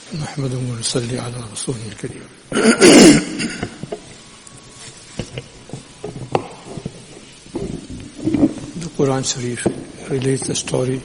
نحمده ونصلي على رسوله الكريم. The Quran Sharif relates the story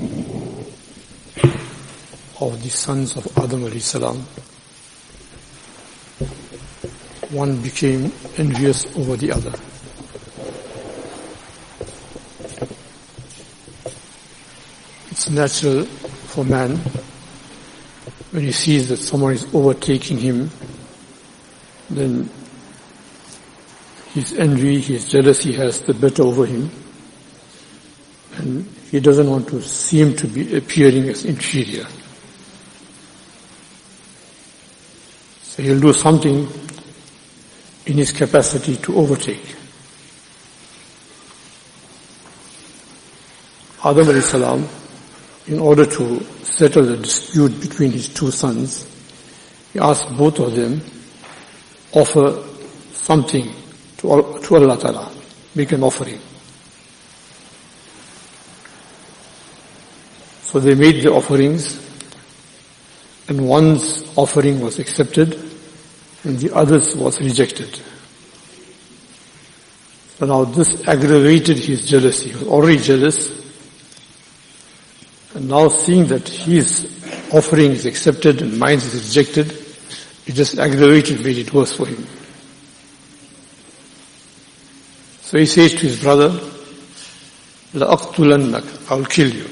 of the sons of Adam alayhi salam. One became envious over the other. It's natural for man, when he sees that someone is overtaking him, then his envy, his jealousy has the better over him, and he doesn't want to seem to be appearing as inferior. So he'll do something in his capacity to overtake. Adam alayhi salam, in order to settle the dispute between his two sons, he asked both of them, offer something to Allah Ta'ala, make an offering. So they made the offerings, and one's offering was accepted, and the other's was rejected. So now this aggravated his jealousy. He was already jealous, and now seeing that his offering is accepted and mine is rejected, it just aggravated, made it worse for him. So he says to his brother, لَأَقْتُلَنَّكَ, I will kill you.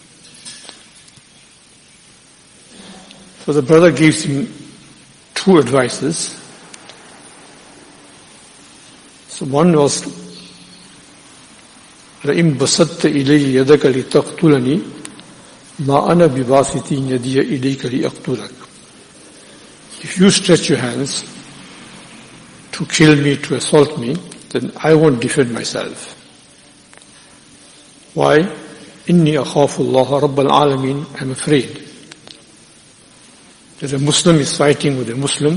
So the brother gives him two advices. So one was, لَإِن بَسَطْتَ إِلَيَّ يَدَكَ لِتَقْتُلَنِي مَا أَنَا بِبَاسِطٍ يَدِيَ إِلَيْكَ لِأَقْتُلَكَ. If you stretch your hands to kill me, to assault me, then I won't defend myself. Why? إِنِّي أَخَافُ اللَّهَ رَبَّ الْعَالَمِينَ. I'm afraid that a Muslim is fighting with a Muslim,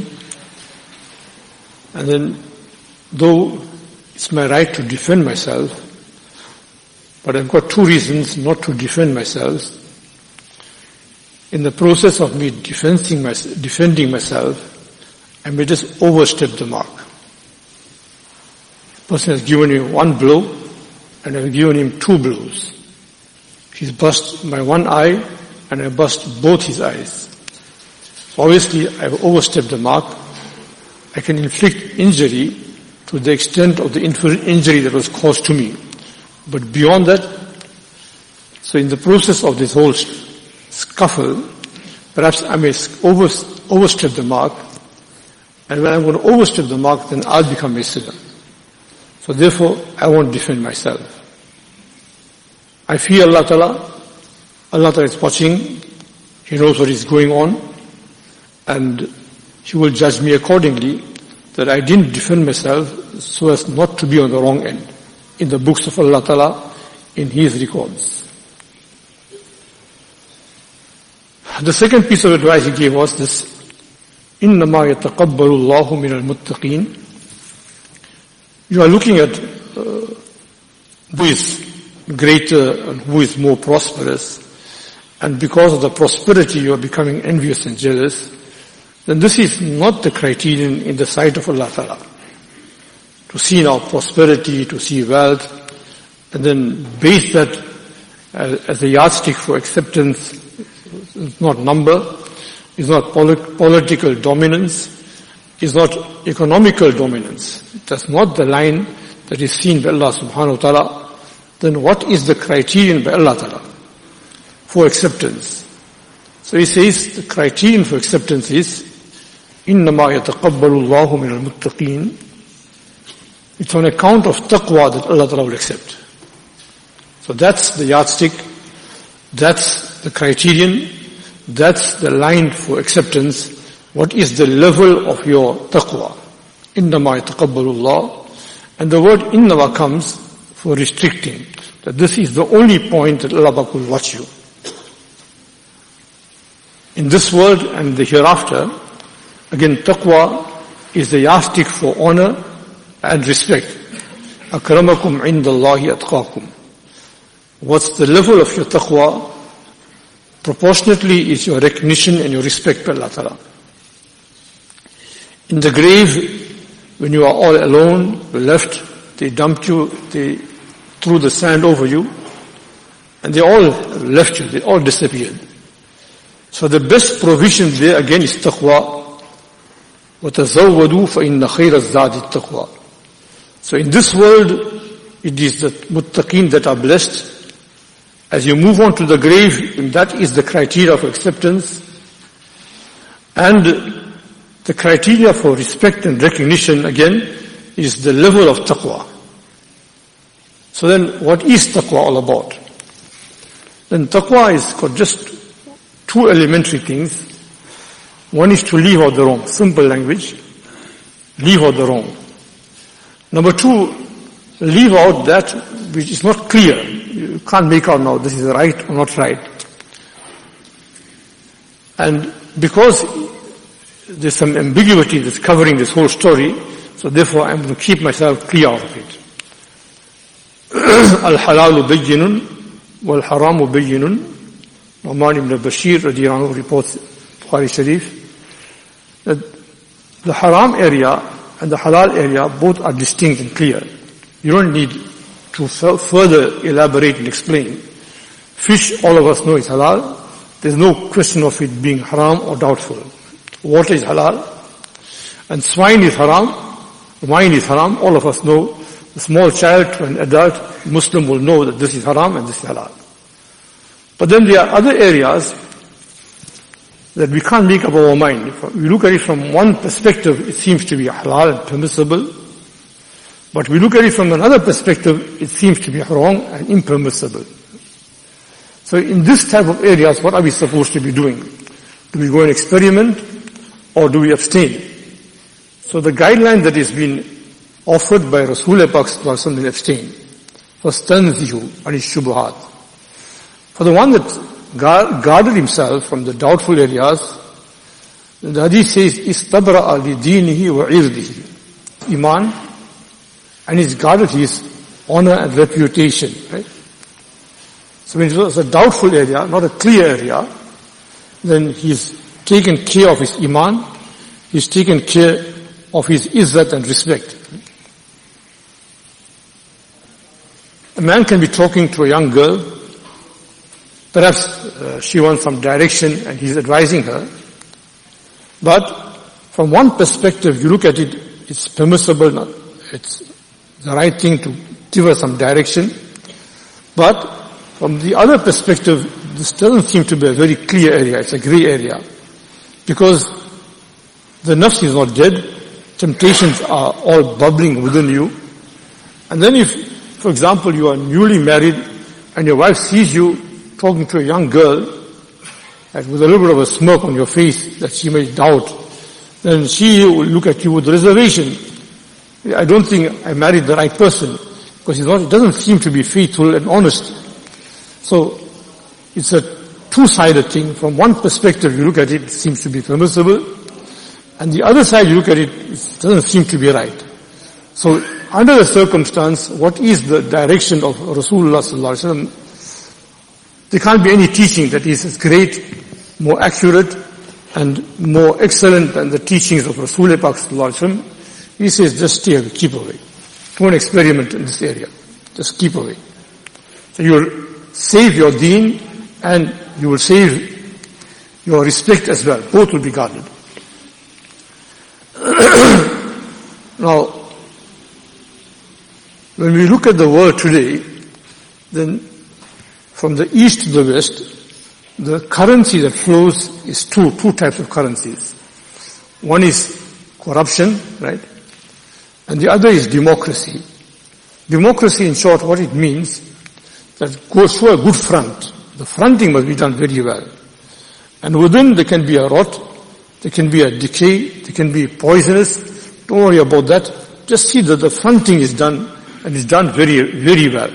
and then though it's my right to defend myself, but I've got two reasons not to defend myself. In the process of me defending myself, I may just overstep the mark. A person has given me one blow, and I've given him two blows. He's bust my one eye, and I bust both his eyes. So obviously, I've overstepped the mark. I can inflict injury to the extent of the injury that was caused to me. But beyond that, so in the process of this whole scuffle, perhaps I may overstep the mark, and when I'm going to overstep the mark, then I'll become a sinner. So therefore, I won't defend myself. I fear Allah Ta'ala. Allah Ta'ala is watching. He knows what is going on, and He will judge me accordingly, that I didn't defend myself so as not to be on the wrong end in the books of Allah Ta'ala, in His records. The second piece of advice he gave was this, إِنَّمَا يَتَقَبَّلُ اللَّهُ مِنَ الْمُتَّقِينَ. You are looking at who is greater and who is more prosperous, and because of the prosperity you are becoming envious and jealous, then this is not the criterion in the sight of Allah Ta'ala. To see now prosperity, to see wealth, and then base that as a yardstick for acceptance. It's not number, it's not political dominance, it's not economical dominance. That's not the line that is seen by Allah subhanahu wa ta'ala. Then what is the criterion by Allah ta'ala for acceptance? So he says the criterion for acceptance is إِنَّمَا يَتَقَبَّلُ اللَّهُ مِنَ الْمُتَّقِينَ. It's on account of taqwa that Allah ta'ala will accept. So that's the yardstick, that's the criterion, that's the line for acceptance. What is the level of your taqwa? إِنَّمَا يَتَقَبَّلُ اللَّهُ. And the word إِنَّمَا comes for restricting, that this is the only point that Allah will watch you. In this world and the hereafter, again, taqwa is the yardstick for honor and respect. أَكْرَمَكُمْ عِنْدَ اللَّهِ أَتْقَاكُمْ. What's the level of your taqwa? proportionately is your recognition and your respect for Allah Ta'ala. In the grave, when you are all alone, you're left, they dumped you, they threw the sand over you, and they all left you, they all disappeared. So the best provision there again is taqwa. وَتَزَوَّدُوا فَإِنَّ خَيْرَ الزَّادِ التَّقْوَى. So in this world, it is the muttaqeen that are blessed. As you move on to the grave, and that is the criteria for acceptance. And the criteria for respect and recognition, again, is the level of taqwa. So then, what is taqwa all about? Then taqwa is got just two elementary things. One is to leave out the wrong. Simple language. Leave out the wrong. Number two, leave out that which is not clear. You can't make out now this is right or not right. And because there's some ambiguity that's covering this whole story, so therefore I'm going to keep myself clear out of it. Al-halalu bayyinun wal-haramu bayyinun. Nu'man ibn Bashir radiyallahu anhu reports Bukhari Sharif that the haram area and the halal area both are distinct and clear. You don't need to further elaborate and explain. Fish, all of us know is halal. There's no question of it being haram or doubtful. Water is halal. And swine is haram. Wine is haram. All of us know. A small child to an adult Muslim will know that this is haram and this is halal. But then there are other areas that we can't make up our mind. If we look at it from one perspective, it seems to be halal and permissible. But we look at it from another perspective, it seems to be wrong and impermissible. So in this type of areas, what are we supposed to be doing? Do we go and experiment or do we abstain? So the guideline that is being offered by Rasulullah Pak is abstain. فَاسْتَنْزِهُ عَنِ الشُّبُهَاتِ. For the one that guarded himself from the doubtful areas, the hadith says, إِسْتَبْرَأَ لِدِينِهِ وَعِرْضِهِ. Iman, and he's guarded his honor and reputation, right? So when it's a doubtful area, not a clear area, then he's taken care of his iman, he's taken care of his izzat and respect. A man can be talking to a young girl, perhaps she wants some direction and he's advising her, but from one perspective you look at it, it's permissible, it's the right thing to give her some direction, but from the other perspective, this doesn't seem to be a very clear area, it's a grey area, because the nafs is not dead, temptations are all bubbling within you, and then if, for example, you are newly married and your wife sees you talking to a young girl and with a little bit of a smirk on your face that she may doubt, then she will look at you with reservation. I don't think I married the right person because it doesn't seem to be faithful and honest. So it's a two-sided thing. From one perspective you look at it, it seems to be permissible, and the other side you look at it, it doesn't seem to be right. So under the circumstance, what is the direction of Rasulullah sallallahu alaihi wasallam? There can't be any teaching that is as great, more accurate, and more excellent than the teachings of Rasulullah sallallahu alaihi wasallam. He says, just stay away, keep away. Don't experiment in this area. Just keep away. So you'll save your deen and you will save your respect as well. Both will be guarded. Now, when we look at the world today, then from the east to the west, the currency that flows is two types of currencies. One is corruption, right? And the other is democracy. Democracy, in short, what it means, that goes for a good front. The fronting must be done very well. And within there can be a rot, there can be a decay, there can be poisonous. Don't worry about that. Just see that the fronting is done, and is done very, very well.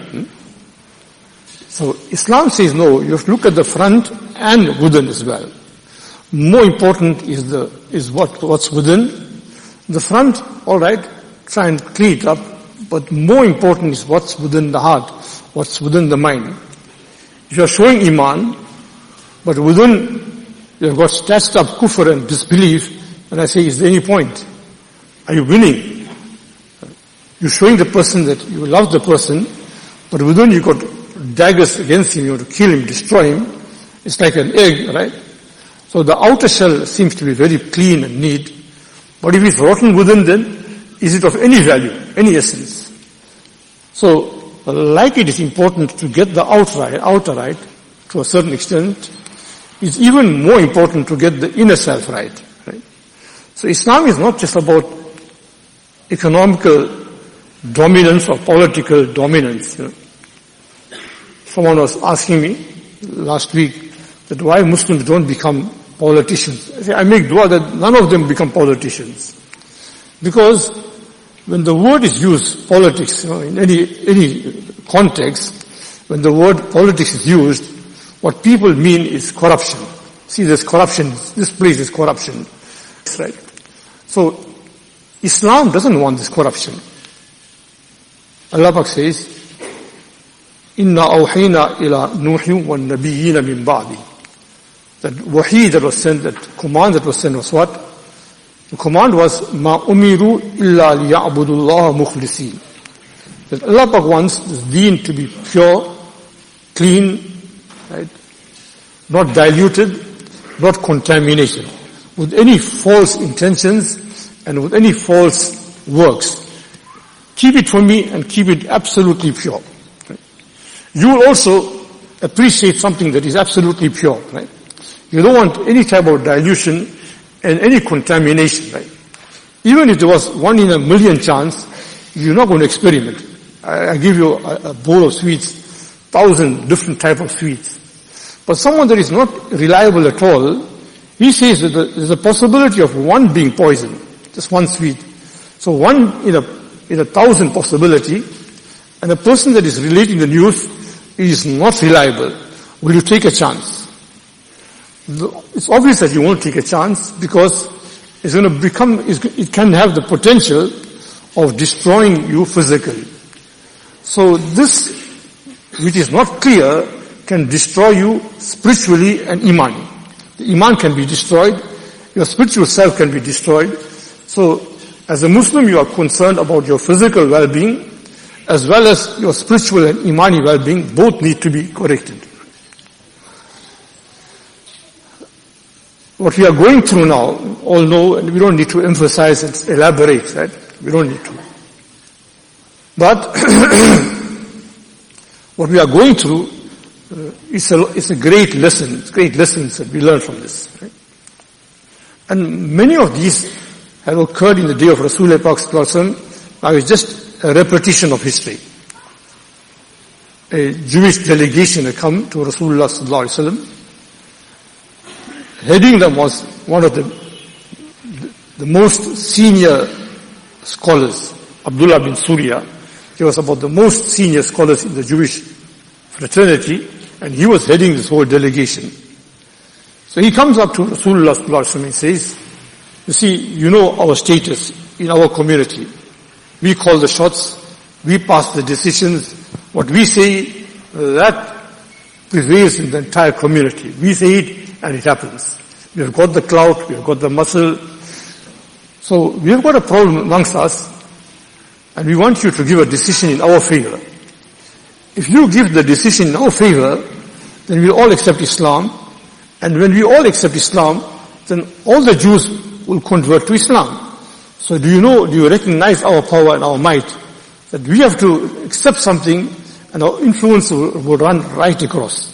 So Islam says no, you have to look at the front and within as well. More important is what's within. The front, alright, try and clean it up, but more important is what's within the heart, what's within the mind. If you are showing iman, But within, you've got stashed up kufr and disbelief, and I say, is there any point? Are you winning? You're showing the person that you love the person, but within you got daggers against him, you want to kill him, destroy him. It's like an egg, right? So the outer shell seems to be very clean and neat, but if it's rotten within, then is it of any value, any essence? So, like it is important to get the outer right to a certain extent, it's even more important to get the inner self right. So Islam is not just about economical dominance or political dominance. Someone was asking me last week that why Muslims don't become politicians. I make dua that none of them become politicians. Because when the word is used, politics, in any context, when the word politics is used, what people mean is corruption. See, there's corruption. This place is corruption. That's right. So, Islam doesn't want this corruption. Allah Pak says, Inna awhayna ila Nuhi wa nabiyyina min ba'di. That wahi that was sent, that command that was sent was what? The command was, Ma umiru illa liya'budullaha mukhlisin. That Allah Pak wants this deen to be pure, clean, right? Not diluted, not contaminated with any false intentions and with any false works. Keep it for me and keep it absolutely pure. Right? You will also appreciate something that is absolutely pure, right? You don't want any type of dilution and any contamination, right? Even if there was 1 in a million chance, you're not going to experiment. I give you a bowl of sweets, 1,000 different type of sweets. But someone that is not reliable at all, he says that there's a possibility of one being poison, just one sweet. So 1 in a 1,000 possibility, and a person that is relating the news is not reliable. Will you take a chance? It's obvious that you won't take a chance because it's going to become, it can have the potential of destroying you physically. So this, which is not clear, can destroy you spiritually and iman. The iman can be destroyed, your spiritual self can be destroyed. So as a Muslim, you are concerned about your physical well-being as well as your spiritual and imani well-being. Both need to be corrected. What we are going through now, all know, and we don't need to emphasize and elaborate, right? We don't need to. But what we are going through is a great lesson. It's great lessons that we learn from this. Right? And many of these have occurred in the day of Rasulullah Pak Sallallahu Alaihi Wasallam. Now it's just a repetition of history. A Jewish delegation had come to Rasulullah Sallallahu Alaihi Wasallam. Heading them was one of the most senior scholars, Abdullah bin Surya. He was about the most senior scholars in the Jewish fraternity, and he was heading this whole delegation. So he comes up to Rasulullah Sallallahu Alaihi Wasallam and says, you see, you know our status in our community. We call the shots, we pass the decisions, what we say, that prevails in the entire community. We say it, and it happens. We have got the clout, we have got the muscle. So we have got a problem amongst us, and we want you to give a decision in our favor. If you give the decision in our favor, then we all accept Islam, and when we all accept Islam, then all the Jews will convert to Islam. So do you recognize our power and our might, that we have to accept something and our influence will run right across.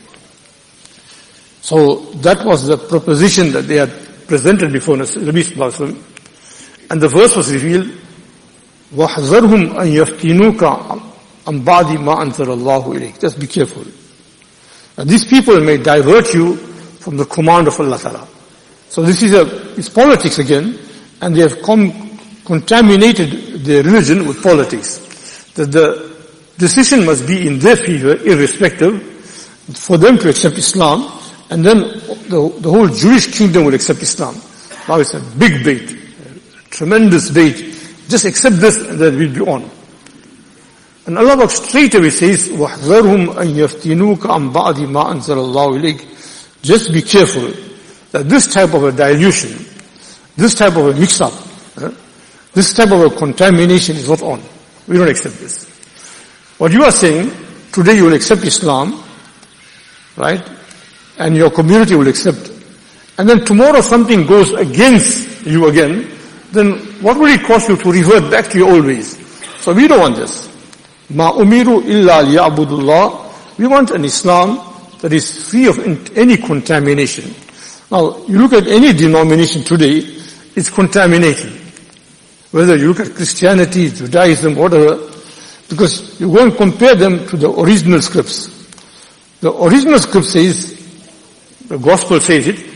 So that was the proposition that they had presented before Nabi Sallallahu Alaihi Wasallam. And the verse was revealed, وَحْذَرْهُمْ أَنْ يَفْتِنُوكَ عَنْ بَعْدِ مَا أَنْزَلَ اللَّهُ إِلَيْكَ. Just be careful. And these people may divert you from the command of Allah Ta'ala. So this is it's politics again, and they have contaminated their religion with politics. That the decision must be in their favor, irrespective, for them to accept Islam, and then the whole Jewish kingdom will accept Islam. Now it's a big bait, a tremendous bait. Just accept this and then we'll be on. And Allah straight away says, وَحْذَرْهُمْ أَنْ يَفْتِنُوكَ عَنْ بَعْدِ مَا أَنزَلَ اللَّهُ إِلَيْكَ. just be careful that this type of a dilution, this type of a mix-up, this type of a contamination is not on. We don't accept this. What you are saying, today you will accept Islam, right? And your community will accept. And then tomorrow something goes against you again, then what will it cost you to revert back to your old ways? So we don't want this. Ma umiru illa liya'budullah. We want an Islam that is free of any contamination. Now, you look at any denomination today, it's contaminated. Whether you look at Christianity, Judaism, whatever, because you go and compare them to the original scripts. The original script says, the gospel says it,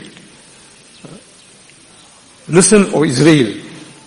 listen, O Israel,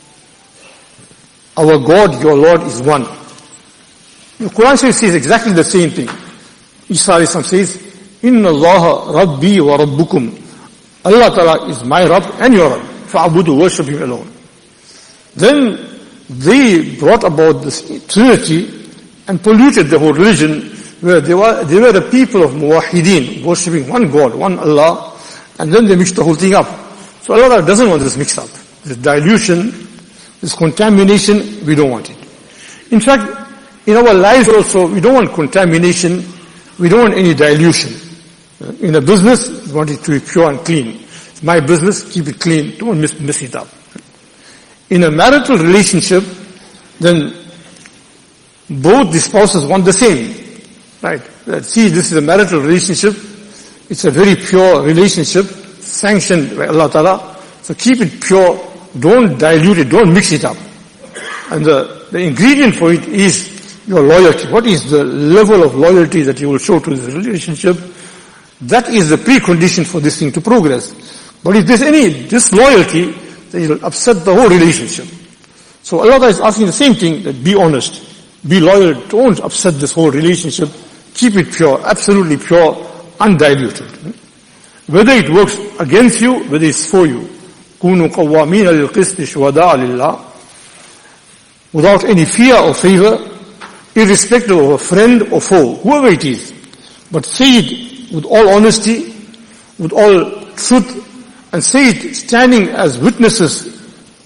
our God, your Lord is one. The Quran says exactly the same thing. Isa says, Inna Allah Rabbi wa Rabbukum. Allah Ta'ala is my Rabb and your Rabb. Fa'abudu, worship Him alone. Then they brought about this Trinity and polluted the whole religion, where they were the people of Muwahideen, worshipping one God, one Allah, and then they mixed the whole thing up. So Allah doesn't want this mix up. This dilution, this contamination, we don't want it. In fact, in our lives also, we don't want contamination, we don't want any dilution. In a business, we want it to be pure and clean. It's my business, keep it clean, don't mess it up. In a marital relationship, then both the spouses want the same. Right? See, this is a marital relationship. It's a very pure relationship, sanctioned by Allah Ta'ala. So keep it pure, don't dilute it, don't mix it up. And the ingredient for it is your loyalty. What is the level of loyalty that you will show to this relationship? That is the precondition for this thing to progress. But if there's any disloyalty, then it will upset the whole relationship. So Allah is asking the same thing, that be honest, be loyal, don't upset this whole relationship, keep it pure, absolutely pure, undiluted. Whether it works against you, whether it's for you. كُونُوا قَوَّامِينَ لِلْقِسْطِ شُهَدَاءَ لِلَّهِ. Without any fear or favor, irrespective of a friend or foe, whoever it is. But say it with all honesty, with all truth, and say it standing as witnesses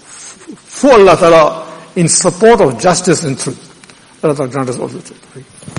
for Allah Ta'ala in support of justice and truth. Allah Ta'ala grant us all the truth.